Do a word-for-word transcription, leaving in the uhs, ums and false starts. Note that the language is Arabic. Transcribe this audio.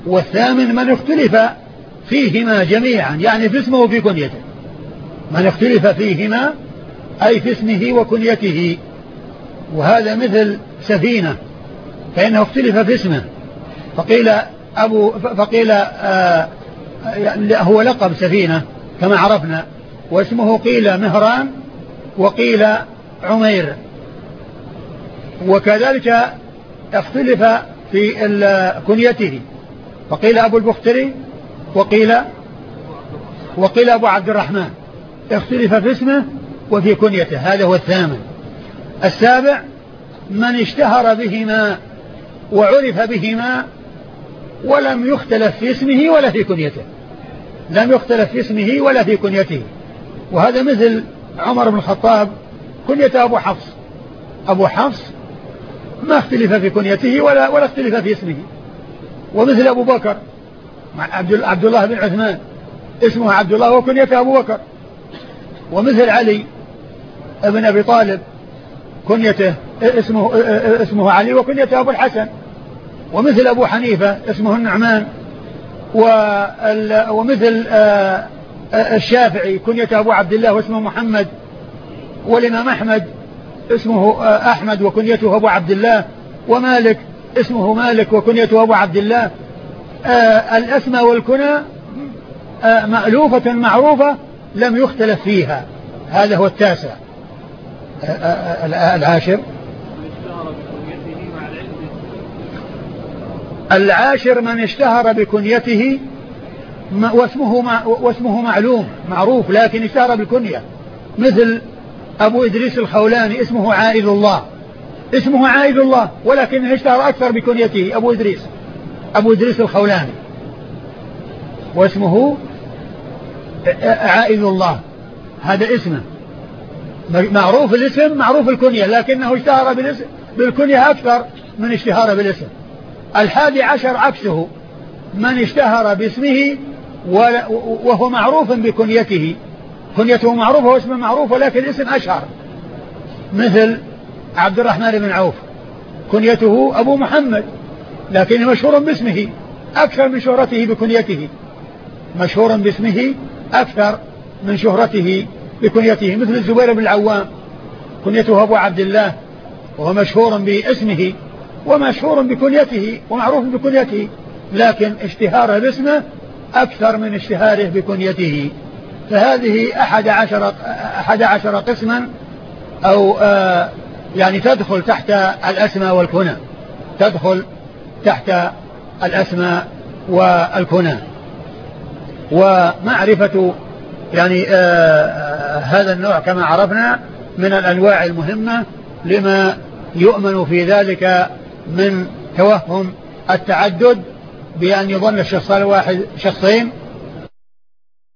والثامن من اختلف فيهما جميعا، يعني في اسمه وفي كنيته، من اختلف فيهما أي في اسمه وكنيته. وهذا مثل سفينة، فإنه اختلف في اسمه، فقيل أبو فقيل آه هو لقب سفينة كما عرفنا، واسمه قيل مهران وقيل عمير. وكذلك اختلف في كنيته، فقيل أبو البختري وقيل وقيل أبو عبد الرحمن، اختلف في اسمه وفي كنيته. هذا هو الثامن. السابع من اشتهر بهما وعرف بهما ولم يختلف في اسمه ولا في كنيته، لم يختلف في اسمه ولا في كنيته. وهذا مثل عمر بن الخطاب كنيته أبو حفص، أبو حفص ما اختلف في كنيته ولا ولا اختلف في اسمه. ومثل أبو بكر عبد الله بن عثمان، اسمه عبد الله وكنيته أبو بكر. ومثل علي ابن أبي طالب كنيته اسمه اسمه علي وكنيته أبو الحسن. ومثل أبو حنيفة اسمه النعمان. ومثل الشافعي كنيته أبو عبد الله واسمه محمد. والإمام أحمد اسمه أحمد وكنيته أبو عبد الله. ومالك اسمه مالك وكنيته أبو عبد الله. الأسماء والكنى مألوفة معروفة لم يختلف فيها. هذا هو التاسع. العاشر العاشر من اشتهر بكنيته واسمه واسمه معلوم معروف لكن اشتهر بالكنية، مثل أبو إدريس الخولاني اسمه عائذ الله، اسمه عائذ الله ولكن اشتهر أكثر بكنيته أبو إدريس أبو إدريس الخولاني، واسمه عائذ الله. هذا اسمه معروف الاسم معروف الكنية، لكنه اشتهر بالاسم بالكنية أكثر من اشتهار بالاسم. الحادي عشر عكسه، من اشتهر باسمه وهو معروف بكنيته، كنيته معروفة واسمه معروف ولكن اسم أشهر، مثل عبد الرحمن بن عوف كنيته أبو محمد لكن مشهور باسمه أكثر من شهرته بكنيته، مشهور باسمه أكثر من شهرته بكنيته. مثل الزبير بن العوام كنيته أبو عبد الله وهو مشهور باسمه ومشهور بكنيته ومعروف بكنيته، لكن اشتهاره باسمه أكثر من اشتهاره بكنيته. فهذه أحد عشر, أحد عشر قسما أو آه يعني تدخل تحت الأسماء والكنى، تدخل تحت الأسماء والكنى. ومعرفة يعني آه هذا النوع كما عرفنا من الأنواع المهمة لما يؤمن في ذلك من توهم التعدد، بأن يظن الشخص الواحد شخصين